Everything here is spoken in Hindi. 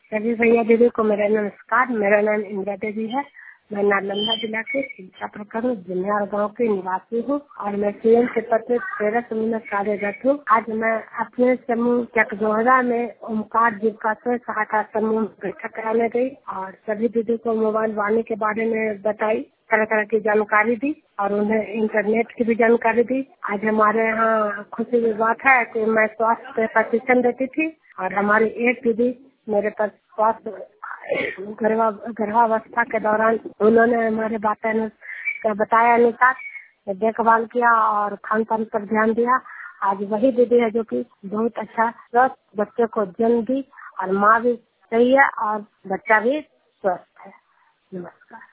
सभी भैया दीदी को मेरा नमस्कार। मेरा नाम इंदिरा देवी है। मैं नालंदा जिला के शिक्षा प्रखंड जिन्यार गाँव की निवासी हूँ और मैं सीएम के पद पर 13 समूह में कार्यरत हूँ। आज मैं अपने समूह चकदोहरा में ओमकार जीविका स्वयं सहायता समूह बैठक कराने गई और सभी दीदी को मोबाइल वाणी के बारे में बताई, तरह तरह की जानकारी दी और उन्हें इंटरनेट की भी जानकारी दी। आज हमारे यहाँ खुशी की बात है कि मैं स्वास्थ्य पे प्रशिक्षण देती थी और हमारी एक दीदी मेरे पास स्वास्थ्य गर्भावस्था के दौरान उन्होंने हमारे बताया अनुसार देखभाल किया और खान पान पर ध्यान दिया। आज वही दीदी है जो कि बहुत अच्छा स्वस्थ बच्चे को जन्म दी और माँ भी सही है और बच्चा भी स्वस्थ है। नमस्कार।